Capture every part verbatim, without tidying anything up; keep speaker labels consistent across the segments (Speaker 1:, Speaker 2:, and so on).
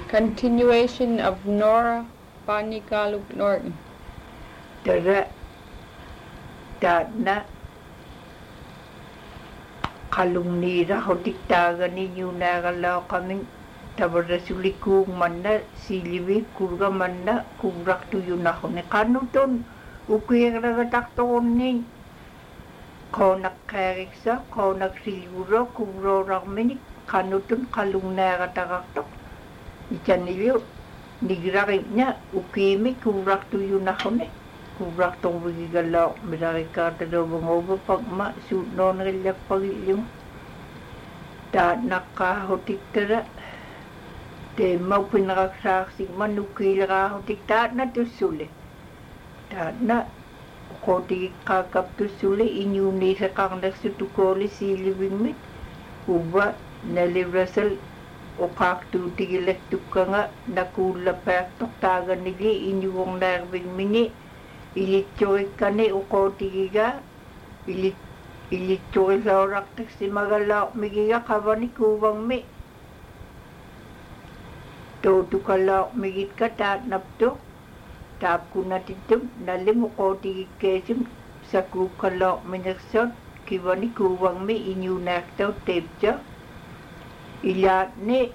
Speaker 1: Continuation of Nora Panigaluk Norton.
Speaker 2: Tara na kalungnira hodiktaga ni yunagalaw kaming tabara sulikung manna siliwi kurga manna kubrak tu yunahon kanuton ukiraga takton ni konak kariksa konak siluro kubro ramini kanuton kalungnara tagaktok icanilio nigraringnya ukimi kubrak tu yunahon kubrak tong bigalaw mereka tadobong obo pagma sunon rilyak pagilyung ta nakahotik tara te mau pinakaksaksik manukila hotik ta na tusuli ta na kotik kakap tusuli inyuni sa kaknak sutukoli silibing mit uba nalibrasal o kaktu tigilek tukanga nakula pektok taga nili inyuong narbing mini ilitsoy kani ukotigiga ilit ilitsoy sa orak si magalaw migiga kabani kubang mi to tukalaw migit ka tat napto tap kunatitum nalim ukotigi kesim sa kukalaw minaksot kibani kubang mi inyu naktaw tepja ilat ni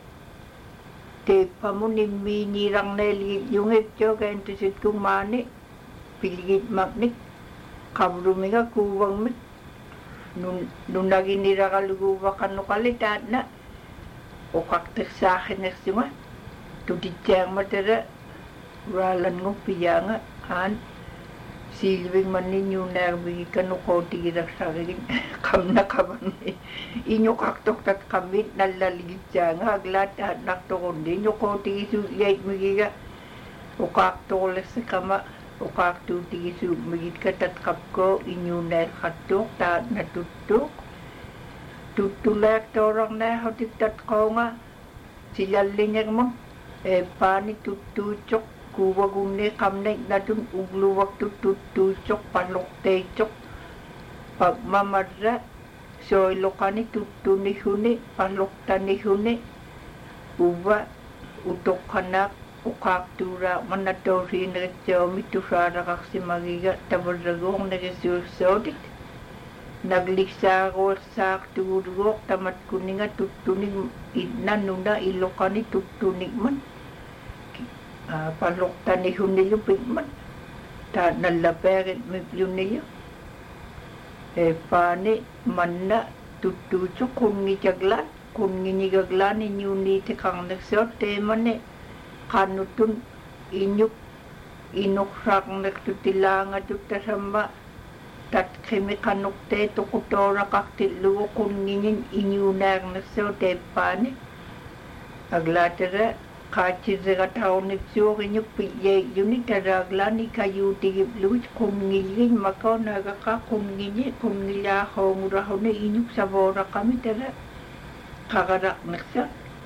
Speaker 2: tepamunin minirang neli yung hepjo kaintusit kumani piligid magnik kabrumiga kuwang mit nun nun lagi nira kaluguba kanu kalitat na o kaktek sa akin nagsima tutitsang matera ralan ng piyanga han silbing maninyo nerbi kanu ko tigirak sa akin kam na kaban inyo kaktok tat kamit nalaligid siya nga aglat at naktokon din nyo ko tigisu yait magiga o kaktok sa kama ukaktu tigisu magit katat kapko inyo na katok ta natutok tutulak torang na hotik tat ko nga silaling mo e pani tutuchok kuwagumne kamne natun ugluwak tutuchok palokte chok pagmamadra soy lokani tutuni huni paloktani huni uba utok kanak ukaktura manatori nagtyo mitusara kaksi magiga tabaragong nagsusodik nagliksa ko sa turugok tamat kuninga tutunig inanuna ilokani tutunig man palokta ni hunilyo pigman ta nalaperit miplunilyo e pani manna tutucho kungi jaglan kungi nigaglan inyuni te kang nagsot te mane kanutun inyuk inukrak nagtutilanga tutasamba tat kemi kanukte tukutora kaktiluo kunginin inyunar nagso tepane aglatera kachizera taonik suok inyuk piye yuni taraglani kayu tigip luch kungilin makaw nagaka kungili kungila hongurahone inyuk sabora kami tera kagarak nagso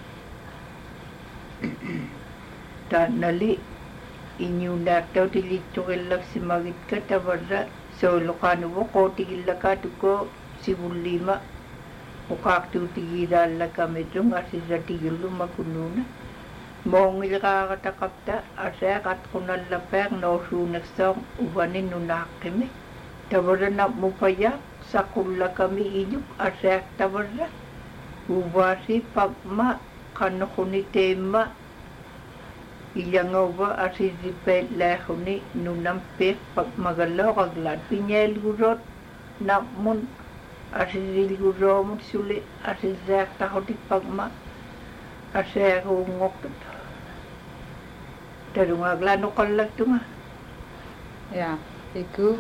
Speaker 2: ta nali inyunar taw tilitsukilak simagit ka tabarra so lokano mo ko tigila ka tuko sibulima o kaktu tigira la kamedung asisa tigilu makununa mongil ka katakapta asa kat kunal la per no sunak song uwanin nunakime tabara na mupaya sakulla kami inyuk asa tabara uwasi pagma kanukuni tema ilangawa asisipet lahuni nunampek pag magalaw kaglat pinyel gurot namun asisil guromot suli asisak tahotik pagma asak ungok tarung aglano kalak tunga
Speaker 1: yeah iku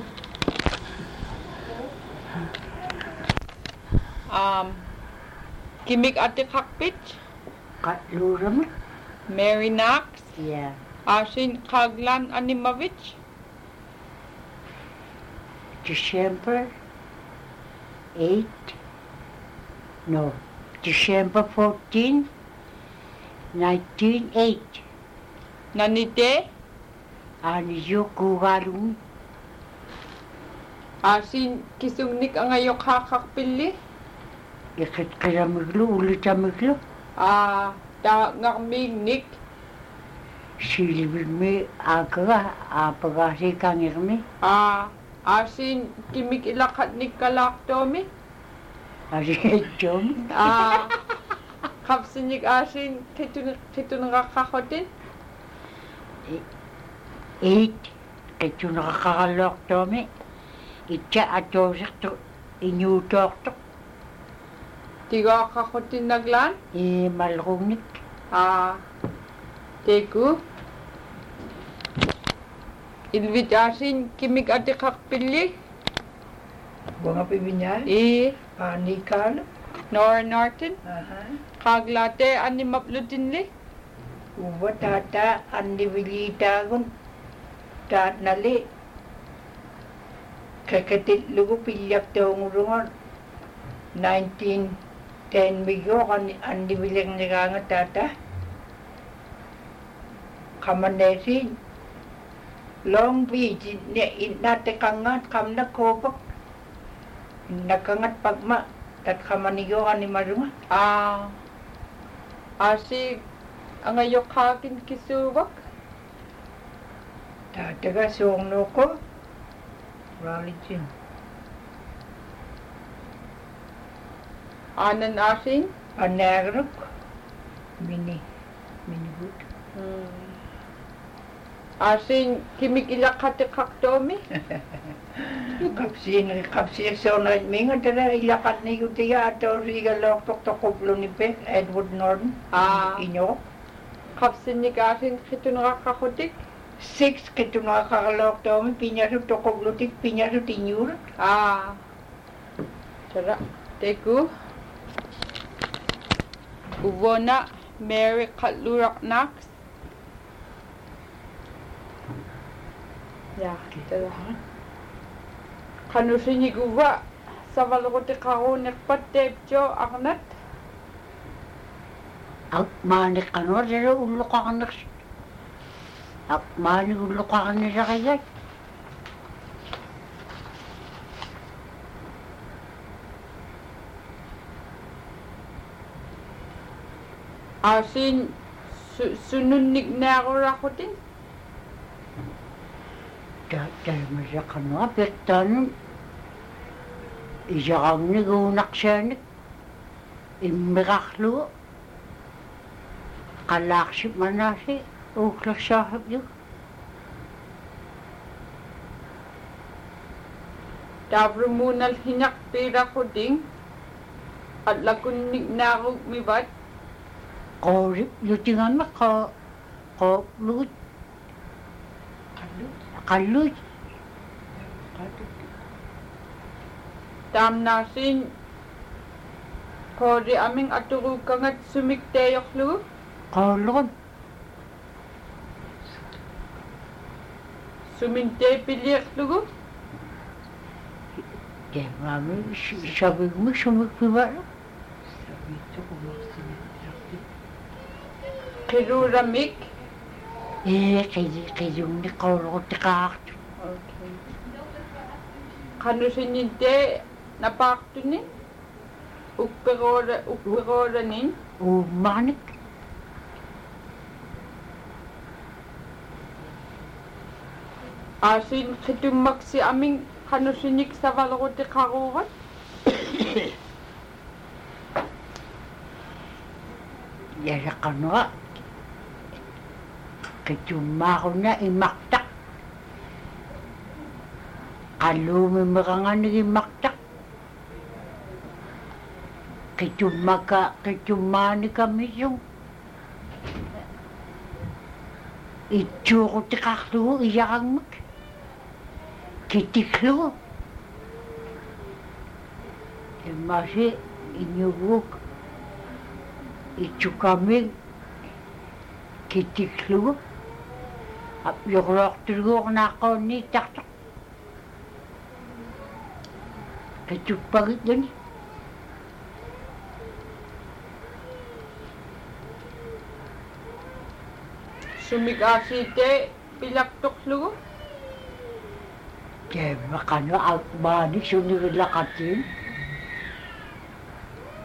Speaker 1: um kimik ate kakpit
Speaker 2: katluram
Speaker 1: Mary Knox.
Speaker 2: Yeah.
Speaker 1: Asin Kaglan Animovich.
Speaker 2: December eighth. No. December fourteenth, nineteen oh eight.
Speaker 1: Nanite.
Speaker 2: Aniyo kugarun.
Speaker 1: Asin kisungnik ang ayok hakakpili.
Speaker 2: Ikit kaya maglo, ulit sa maglo.
Speaker 1: Ah. Ta ngak mig nik
Speaker 3: Silibimi akaga apagasi kangirmi
Speaker 1: Ah, asin kimik ilakat ni kalaktomi.
Speaker 3: asijom
Speaker 1: Ah, kapsinik asin kitun kitun rakakotin.
Speaker 3: it ketun rakakaloktomi itcha atosirtu inyutortu
Speaker 1: Tiga kakotin naglan.
Speaker 3: i malrungnik
Speaker 1: Ah, teku. Ilvit asin kimik ati kakpili.
Speaker 2: Bunga pibinya,
Speaker 1: E,
Speaker 2: panikal.
Speaker 1: nor norton.
Speaker 2: Aha.
Speaker 1: Kaglate ani maplutin li.
Speaker 2: Uwa tata andi bilita gun. Tat nali. Kakatit lugu pilyak tawngurungan. nineteen ten migo kan andi bilang naganga tata. Kamanesi. Long Beach, nate kangat kam na kopak. Nakangat pagma. Tat kamanigo ani marunga.
Speaker 1: Ah, asi ang ayok hakin kisubak.
Speaker 2: Tataga song no ko. Religion.
Speaker 1: Anan asin.
Speaker 2: Anagrok. Mini. Mini good.
Speaker 1: Hmm. Asin kimik ilakate kaktomi.
Speaker 2: Kapsin, kapsin so na minga tara ilakat ni kutiga ato riga lok tok tok koplo ni pe Edward Norton.
Speaker 1: Ah.
Speaker 2: Inyo.
Speaker 1: Kapsinik asin kitun rakakotik.
Speaker 2: Six kito nga kakalok to mi pinya su tok koplo tik pinya su tinyur.
Speaker 1: Ah, tara, teku. Uvona Mary Katlurak Nax. Ya, tara. Kanusinig uva sa valkote karunek patepcho aknat.
Speaker 3: ak manik kanor dero ulo kakanak ak manik ulo kakanak kayat
Speaker 1: Asin su sununig na ako rakotin.
Speaker 3: dahil masya kanor pertanun iyakang nigunak siyanik immiraklo kalakship manasi uklak sahib yun
Speaker 1: Dabro munal hinak pira ko ding. At lakunig na ako mibat.
Speaker 3: korip yutingan na ka ko lut kalut
Speaker 1: Tam nasin kori aming aturu kangat sumikteyok lu.
Speaker 3: kolon
Speaker 1: Suminte pilik lu.
Speaker 3: kaya mami sabi mo sumikpiba
Speaker 1: Kiruramik.
Speaker 3: eh kaya kaya yung nikolot tikak
Speaker 1: Okay. Kano sininte napakto ni? Ukperora ukperora nin.
Speaker 3: umanik
Speaker 1: Asin kitumak si aming kano sinik sa valkote karurat.
Speaker 3: yara kanwa kacuma ko na imaktak kalumi makangan imaktak kacuma ka kacuma ni kami yung itsuro tikaklo iyakang mag kitiklo masi inyuguk itu kami kitiklu ap yorok tulgok na ako ni taktak kacupagit dun
Speaker 1: Sumigasite pilaktok lu.
Speaker 3: kaya makano out bani sunilakatin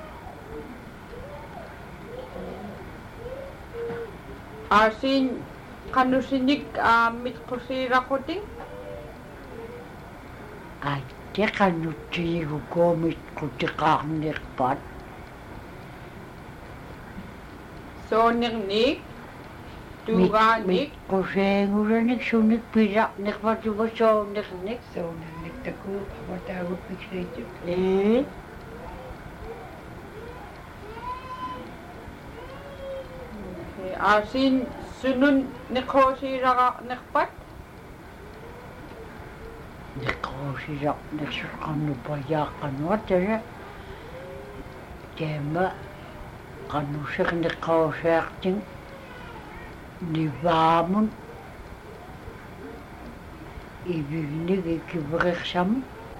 Speaker 1: Asin qanusinik aamit qusiiraquting
Speaker 3: ai te qanutsiigu koomit qutiqaarnerpat
Speaker 1: soonirniik tuugaanik
Speaker 3: quseenguranik sunik piraqnerpatuga soonirnik
Speaker 2: soonirnik takuu qavataagut piksriitut
Speaker 3: ee
Speaker 1: aasin sunun niqoosiiraqarnerpat
Speaker 3: niqoosiraqnersuqannupayaaqanuatara teema qannusiqniqoosiaqtin nivaamun ivignig ikiverersam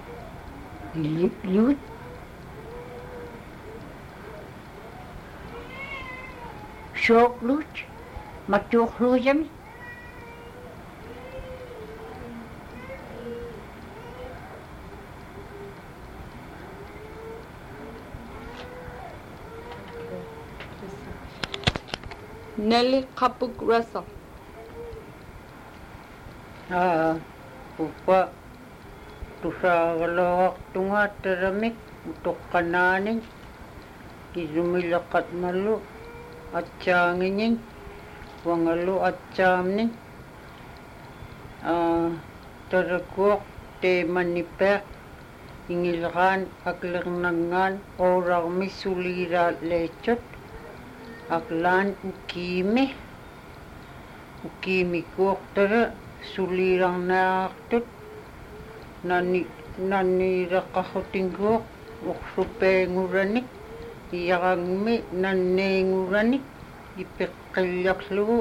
Speaker 3: iliut shooklut matuuqluusami
Speaker 1: Nelly Kapuk Russell.
Speaker 3: aa uppa tusaagaloaqtungaatteramik utoqqanaanin kisumilaqatmalu atsaanginin wangalu atsaamnin aa tarakuaq teemannipeaq ingilraan aklernagngaan oorarmi suliiraaleetchut aklaan ukiimi ukiimikuuqtara suliirarnaaqtut nani nanniireqqarrutinguuq uqsupeenguranik iyarangmi nanneenguranik ipeqqillarlugu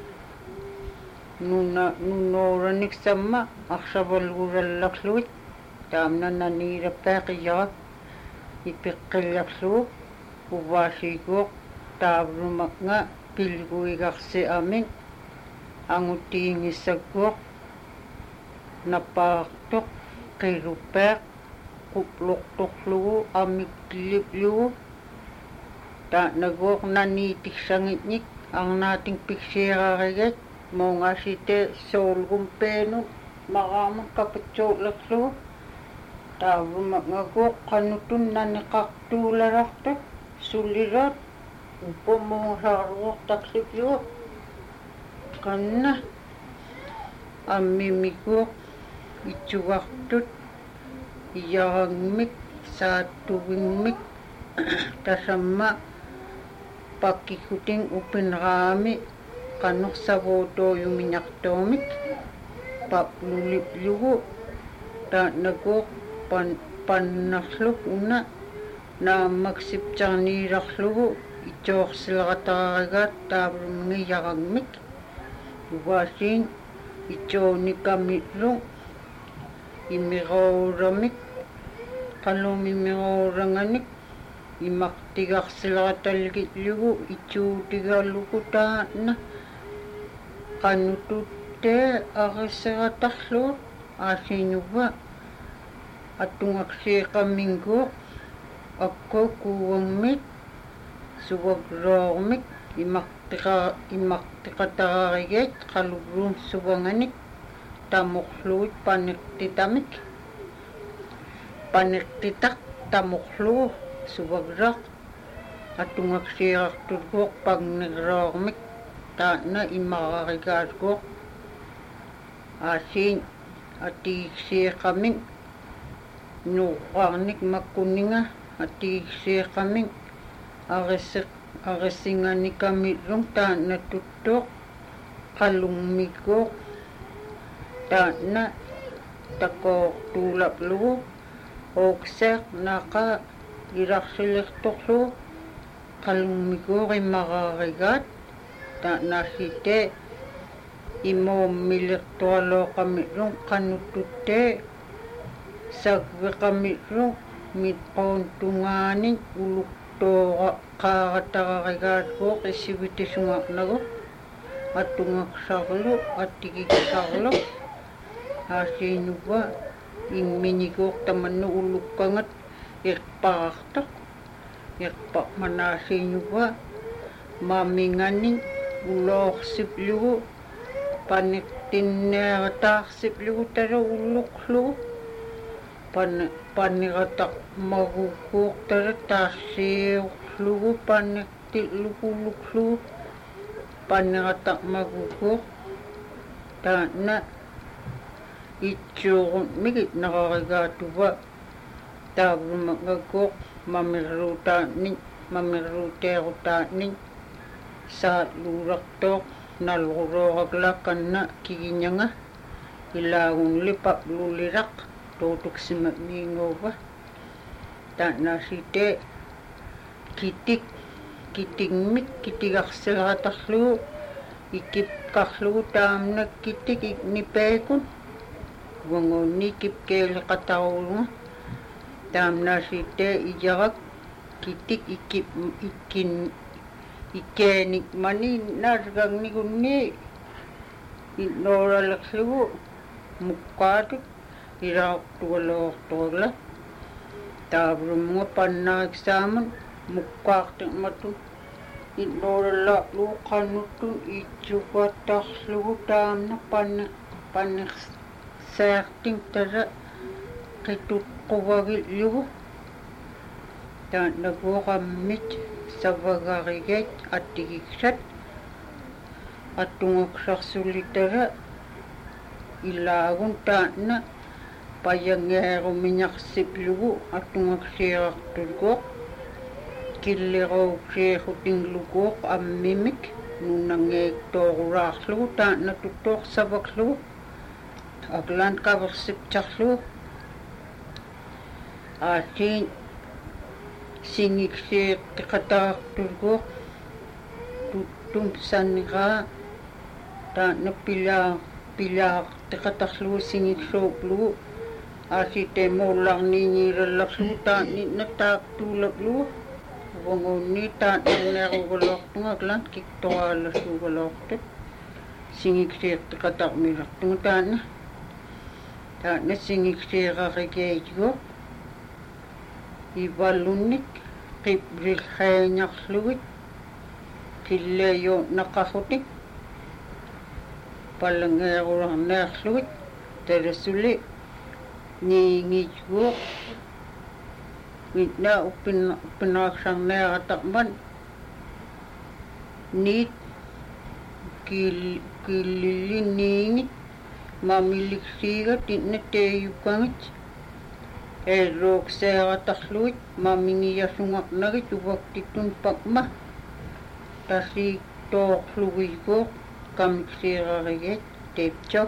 Speaker 3: nuna nunoораник самма арсавалгуралларлуит таамна наниираппаақиярак ипеққилларлугу уваасигуоқ тааврумакнга пилгуигарсиамин ангутиингиссаккуоқ напаартоқ қилуппаақ қуплуқторлугу аммиккиллиплугу таанагуоқ наниитиксангитник арнаатин пиксиераригат монгасите соолгумпену мараамак капатсуулерлугу тааврумакнгагуоқ қанутун наниқартуулаларту суллилаат уппомоосааруортарлугу qanna ammimikuuq itsugartut iyarangmik saattugimmik tasamma pakkikuting upinraami qanorsavuutuuyumiñartuumik papluliplugu taanakuuq pan pannarluk una naammaksiptarniilarlugu itoorsilerataraagaat taavrumingiyarangmik uvaasiin itoonikamillu imiruuramik qalumimiruuranganik imartigarsileratallgitlugu ituutigalugu taana qanututtee arisseratarluut aasiinuva attungaksiiqamminguuq akku kuuangmit suvagroormik imartiqa imartiqatararigat qalurruum suvanganik tamuqluut paneqtitamik paneqtitaq tamuqlugu suvagraq atungaksiirartulguuq pagnerroormik taana imararigaasguuq aasiin atiiksiiqamin nuuqarnik makkuninga atiiksiiqamin arisseq arissinganikamitlung taana tuttuuq qallummikuuq taana takoortuulaplugu ookseeq naqa irarsilertorlugu qallummikuuq imararigaat taanassitee imoommillertualooqamitlung qanututtee sagveqamitlung mitqoontungaani uluktoora qaaratarigaatguuq issivitisungarnagu attungaqsarlu attigiksarlu aasiinuva ingminikuuq tamannu ulukkangat irparartoq irpa manaasiinuva maaminganing uloorsipligu Panniqtinniaqataarsipligu talu ulluqlugu pan panniqataq magukuuq tala taassiuqlugu panniqtilluqulluqlugu panniqataq magukuuq taanna itsuuqun migit naqarigaatuva taavrumangakuuq mamirruutaanni mamirruuteerutaanni saaluuraqtooq nalqurooqaklaqanna kigiñanga ilaagunlipa luliraq tuutuksima miinguuva taannaasite kitik kitingmik kitigarsiqatarlugu ikipqarlugu taamna kitik iknipeekun wanguunni kipkeeliqataruulunga taamnaasite iyarak kitik ikip ikkin ikeenik mani naasgagnigunni innooralaqlugu muqqaatut iraaqtugalooqtuagla taavrumnga pannaaksaamun muqqaartiqmatun innoorallaqlugu qannuttun itsugattarlugu taamna panne panneqsaarting tala qitutquvagillugu taannaguuqammit savagariget attigiksat attungaqsarsulitara ilaagun taanna payangeerumiñaqsiplugu attungaqsiirartulguuq killeruuksiirutingluguuq ammimik nunangeektooruraarlugu taanna tuttoorsavaklugu aklaan qaversiptarlugu aatiin singiksiiqtiqataartulguuq tuttum sanniqaa taanna pilaa pilaartiqatarlugu singiksuuqlugu aasite muullarniingiilallarlugu taanninna taaktuulaqlugu wanguunni taannerneerugalortunga aklaan kiktoraalasuugalortut singiksiiqtiqatarmilartunga taanna taanna singiksiiqarigeejuuq ivallunnik qiprilxeeñarlugit qilleeyo naqarrutik pallangeerulorneerlugit talasuli niingijguuq mitna uppina uppinaaksarneerataqman niit kil killiliniingit mamiliksiigat inna teeyukkangit eeruuqseeratarluit mamingiyasungaqnagit uvaktittun pakma tasiiktooqlugiguuq kamiksiirariget teepchaq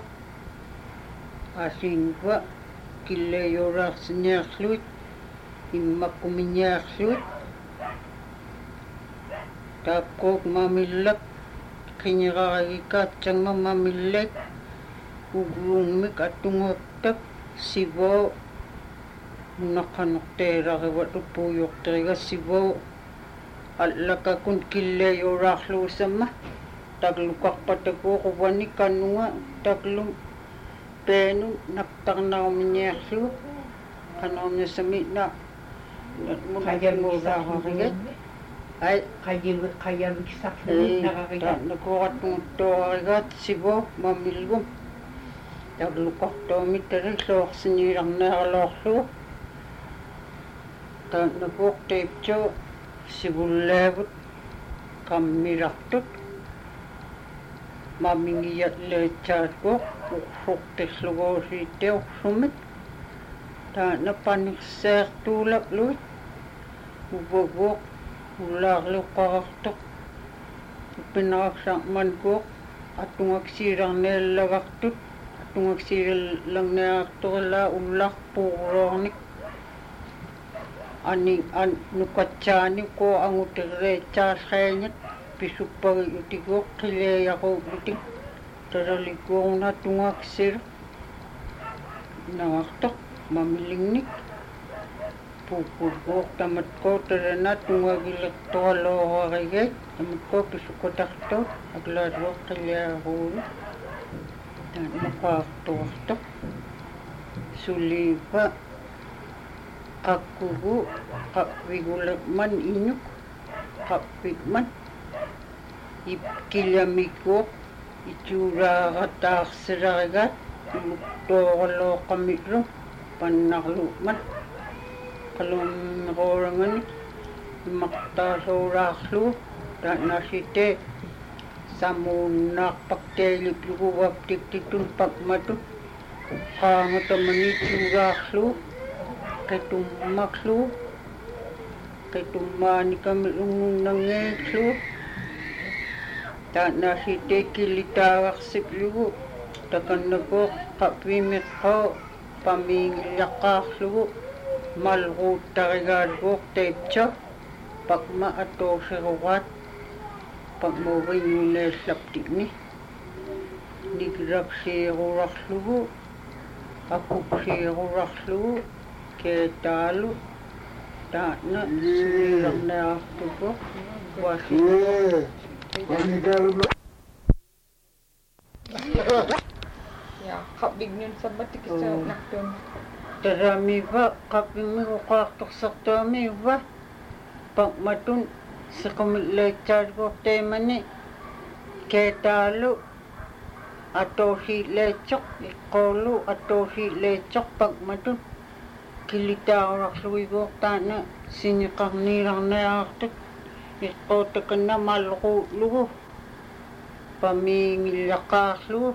Speaker 3: asiinva killeeyoraarsineerluit immakkumiñaarluit taapquuq mamillak qiñiraragikaatsangma mamillek ugruungmik attungaqtak sivoo naqanorteerarivat uppuuyuqteriga sivoo allakakun killeeyoraarluusamma tagluqarpatakuuq uvani kannunga taglum peenu naqtarnarumiñeerlugu qanornisamina munaqinguuraararigat ai
Speaker 2: qayivi qayaviksarlugu naqarigat
Speaker 3: nakuqattunguttoorarigaat sivoo mamilgum tagluqartuumittari luorsiñiilarneeraloorlugu taannakuuq teipcho sivulleevut kammilartut mamingiyatleetsaatkuuq uqsuqtirluguusiitteuqsumik taanna paniqseertuulaqluit uvaguuq ullaarluqqarartoq uppinaqaqsaarmankuuq attungaqsiilarneellagartut attungaqsiilarneerartorilla ullarpuuruornik ani an nukatsaani ko angutirreetsaarreeñat pisuppagi utiguuq qileeyaquutik taralikuuna tungaqsir naartoq mamilingnik puupulguuq tamatko tarana tungagilertoraloorarigeet tamatko pisukotartoq aklaatuaq qileeyaquulu taanaqaartuartoq suliiva aqugu qappigulaqman iñuk qappikman ipkilamikuuq ituuraaqataarsilarigat tooqalooqamillu pannarluumat qalummeqoorangani maqtaasuuraarlu taanasite samuunnaarpakteelik luguvaptiktitun pakmatu qaangatamani tuuraarlu qitummaklu qitummaanikamilungunnangeeklu taanasite kilitaavaqsiplugu takannakooq qappimeqqoo pamiingillaqaarlugu malquuttarigaatguuq teipcha pakma atooserugaat pakmuuviñuleellaptikni nikraksiirurarlugu akuksiirurarlugu keetaalu taana sulilarnaartugu wasi
Speaker 1: Ja, qabignun sammatikissaarnartun.
Speaker 3: Taramiva qappimiuqaartorsartuamiuva pakmatun siqumilleitsaarguorteemani keetaalu atoosiileitsoq iqqoolu atoosiileitsoq pakmatun kilitaararluiguuq taana siniqarniilarniaartut iqqootakanna malquulugu pamiingillaqaarlugu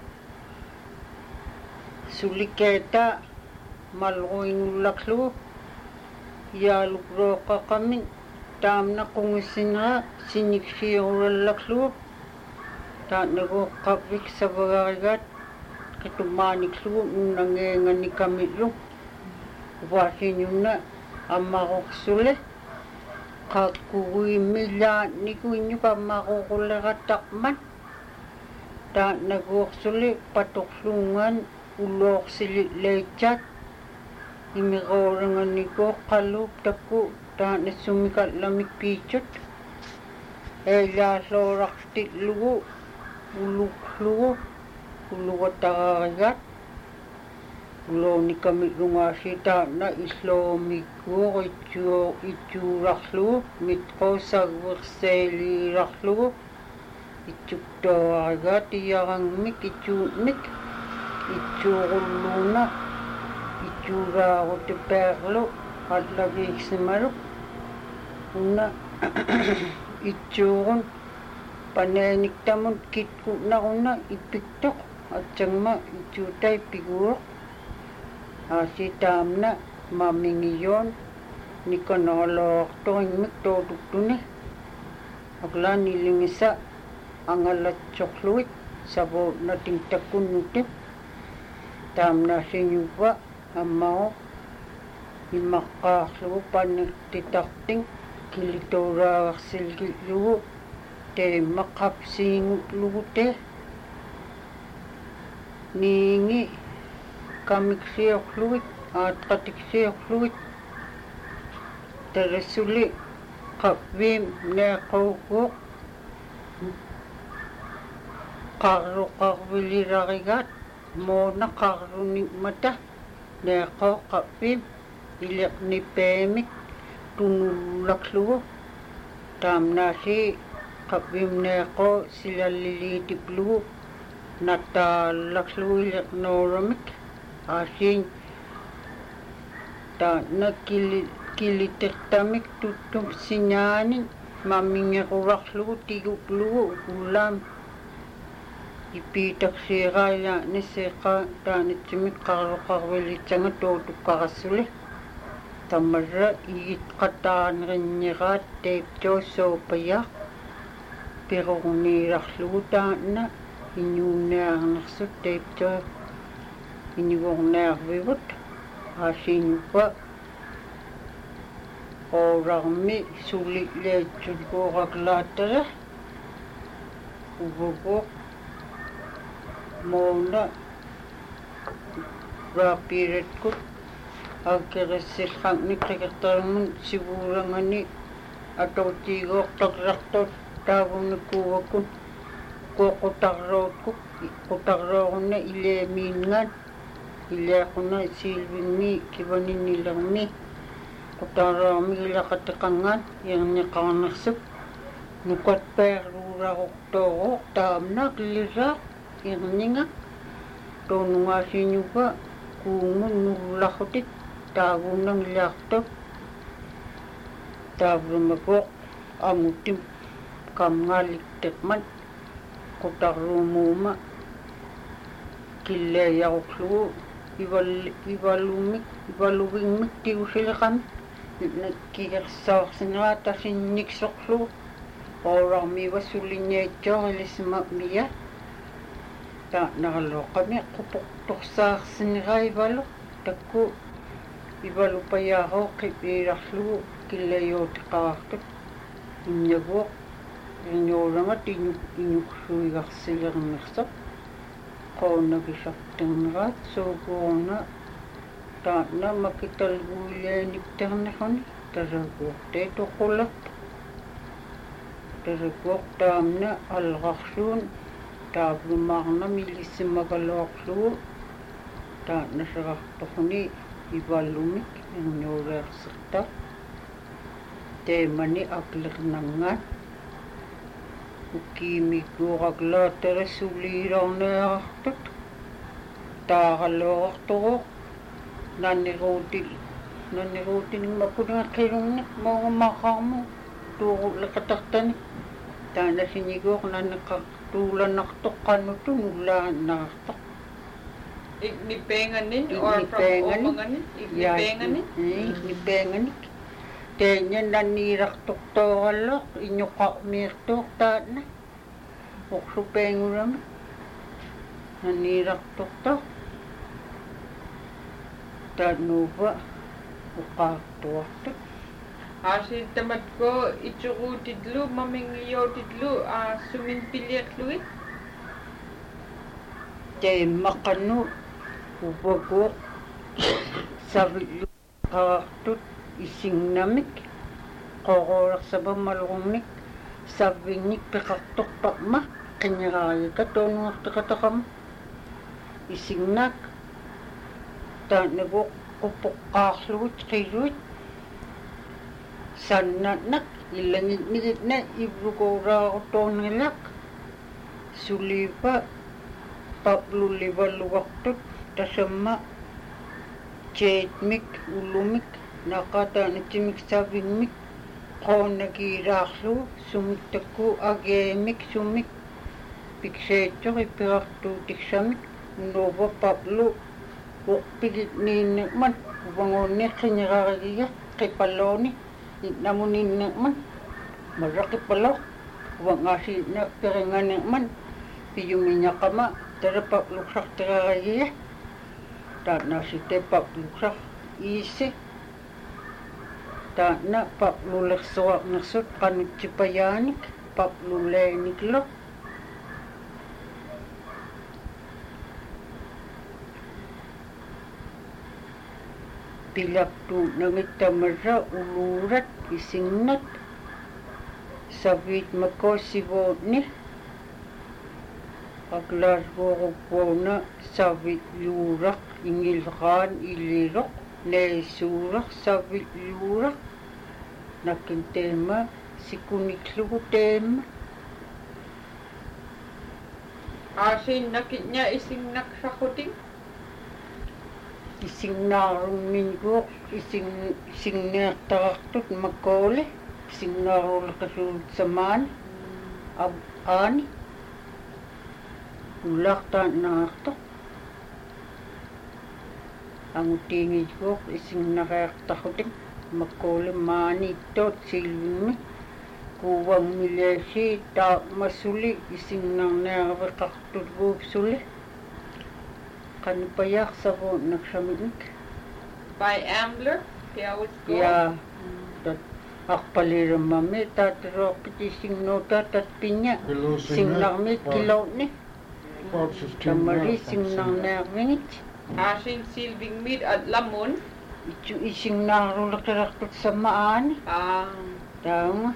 Speaker 3: sulikeeta malquingullaqlugu yaalukrooqaqamin taamna qungisinera siniksiirurallaqlugu taanaguuq qappik savagarigaat qitumaaniklugu nunnangeenganikamillu upaasiñunna ammaquqsule qaakkuguimmillaanikuiñuk ammaququlleqattaqman taanaguuqsuli patuqluungaan ulooqsilileitsaat imiqooranganikuuq qalluup takku taana sumikallamik piichut eillaallooraqtillugu uluqlugu ulugataqarigaat uloonikami'lungaasi taana illoomikkuuq itsuo itsuurarlugu mitqoosagverseeliirarlugu itsuktoarigaat iyarangmik itsuutnik itsuuqulluuna itsuuraarutepeerlu allagiiksimaluk unna itsuuqun paneeniktamun kitku'naqunna ipiktoq atsangma itsuutaipiguuq aasi taamna mamingiyoon nikonoqaloortoringmik tootuktuni aklaanilingisa angalatsoqluit savuutnatingtakkunnutip taamnaasiñuvva ammao imaqqaarlugu pannertitarting kilituuraaqsilgillugu teemaqapsiingutlugu te niingi kamiksiorluit aatqatiksiorluit tarasuli qapviim neeqauguuq qarruqarvilirarigaat moona qarrunikmata neeqau qapviim iliqnipeemik tunullaqlugu taamnaasi qapviim neeqau silalliliitiplugu nataallaqlugu iliqnooramik aasiin taana kili kilitertamik tuttum siñaanin mamingequrarlugu tiguklugu ullaam ipiitaksiiraayaani seeqa taanitsimik qarruqarvilitsanga tootuqqarassuli tamarra igitqataanerinñeraat teiptoosoopaya pirorniirarlugu taana iñuunniarnersut teiptoo iñugorniarvivut aasiiñuppa oorarmi sulileetsulguuraqlaattara uvuguuq moona raapiiretkut aggerissilqangnik qiqertarmun siguurangani atootiigooq taqrartot taavunikuuvakkun quoqutarrootkuk qutarroorunna ileemiingaan ileaquna siilvinmi kivaninnilermi qutarroormi ilaqatiqangaan iernniqarnersuk nukatpeerluuraruqtooruuq taamna qilliraaq irninga tonunga sinupa kumun nulahutit tagunang liakto tavrumako amutim kamngalik tekman kotarumuma killeyarukslugu ival ivalumik ivaluvingmik tiusileqam kigersaarsinera tasinniksoqlugu orarmiva sulinniatsiorillisma mia ta naraloqami qupuqtorsaarsinera ivalu takku ivalupayaaroq iirarlugu killayuutiqaartut innaguoq innuulanga tinuk inuksuigarsilernersoq qoonnagisarterneraat suukuurna taanna makitalguilaanikterneruni tasaguortee toqullerpa tasaguoq taamna alqarsuun taavlumaarna millissimagaluarlugu taanna serartorni ivallumik innuuleerserta teemani aklernangaan ukkiimikuuraqlaatara suliilorneerartut taaraloortoruq nanniruutil nanniruutinimmakunaqilunnik moongamaqarmu tuuruleqatartani taanasiniguuq nanneqaq tuulanartoqqannutu nullaannaartoq
Speaker 1: Ignipenganin or from Omanganin? Ignipenganin?
Speaker 3: Ignipenganik. Tenya naniraqtortooralloq iñuqarmiirtuuq taatna uqsupengurami naniraqtortoq taannuupa uqaartuartut
Speaker 1: Asin tamatko itsuruutitlu mamingiyotitlu a suminpiliaqluit
Speaker 3: teemmaqannu upaguuq savillu qaartut isinnamik qoqooraqsapammalugumnik savvinnik peqartorpaqma qineraayika toonuarteqataqama isinnaak taannaguuq quppoqqaarlugut qiluit sannannak illangitnigitna ivlukuuraarutornilaq suliipa paqlullivalluartut tasamma jeetmik ulumik naqataanatimik savingmik qoonnakiiraarlugu sumittakku ageemik sumik pikseetsoq ippiqartuutiksamik nuupa paqlu uqpigitniinneqman upanguunni qineraarigiga qipalooni itnamuninneqman marraqipaloq upangaasiitna piringaneqman piyumiñaqama tarapaqluqsarteraarigiga taanaasite paqluqsaq iisi taana paqlulersuarnersut qanutsipayaanik paqluleeniklo pilaqtuunangittamarra uluurat isinnat savit makossivuutni aqlaasguuquppuuna savit luuraq ingilqaan iliroq neisuuraq savit luuraq nakin teema sikuniklugu teema
Speaker 1: Asin nakitnya isinnaksaqquting
Speaker 3: isinnaaruminguuq ising isinneertarartut makoole isinnaaruleqasuulut samaani ab aani ullartaannaartoq angutiingiguuq isinnareertarrutik makoole maani ittoot silvimmi kuuvangmileesi taaqmasuli isinnarneeraveqartutguupsuli qanupayaqsavuunnaqsamik
Speaker 1: by Ambler Piawitsko
Speaker 3: ya tat aqpaliramami taataroqpit isinnuuta tatpiña sinnarmit kilootni tamari sinnarneermingit
Speaker 1: Asin silvingmit at lamun
Speaker 3: ichu isinnaaruleqirartut samaani
Speaker 1: ah
Speaker 3: taunga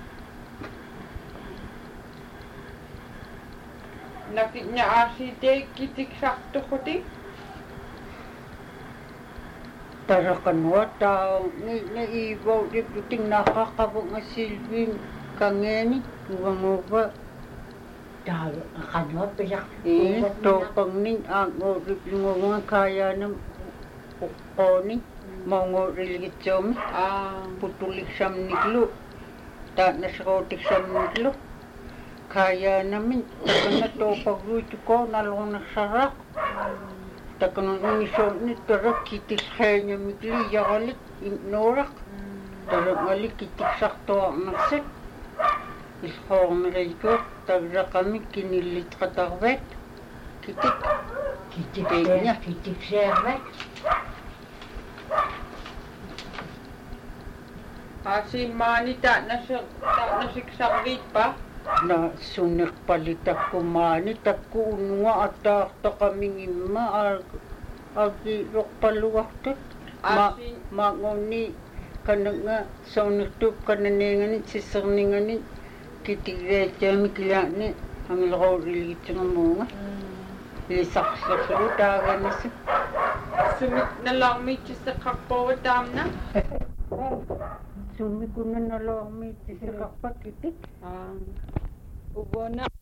Speaker 1: nakitnya asite kitiksaqtuquting
Speaker 3: tarakanwa tao ni na ibaw diputing nakakabong asilvin kangeni uwanguba Dahil ang kanor, piyak.
Speaker 1: Eh, topang ning ang orip lungungan kaya ng kukonin. Mga riligit siyam.
Speaker 2: Ah,
Speaker 1: Putulik siyam niglo. Ta nasrotik siyam niglo. Kaya namin, taka na topag ruto ko, nalong nasarak. Taka nung inisyon ni tarak kitis kaya niya migli, yakalik, norak. Tarak ngalik kitik sakto ang nagsik. Iskong niriko, tagra kami kinilit katawet. Kitik.
Speaker 3: Kitik
Speaker 1: Kaya.
Speaker 3: ser, kitik servet.
Speaker 1: Asi mani ta na siya, ta na siksakrit pa. Na sunak palit ako mani, tako unwa at ta kaming ima, agi rok paluwak tat. Ma,
Speaker 2: Asi-
Speaker 1: mangoni, kanang nga, sunak tu kananenganin, sisarninganin, kitigretya miklani, ang lakaw rilit ng mga. Lisak-sak ko, daga na siya.
Speaker 2: sumit na lang may sa kakpawadam na.
Speaker 1: Sumi ko na nalang may tisakak pa kitik.
Speaker 2: Ah, ubo na.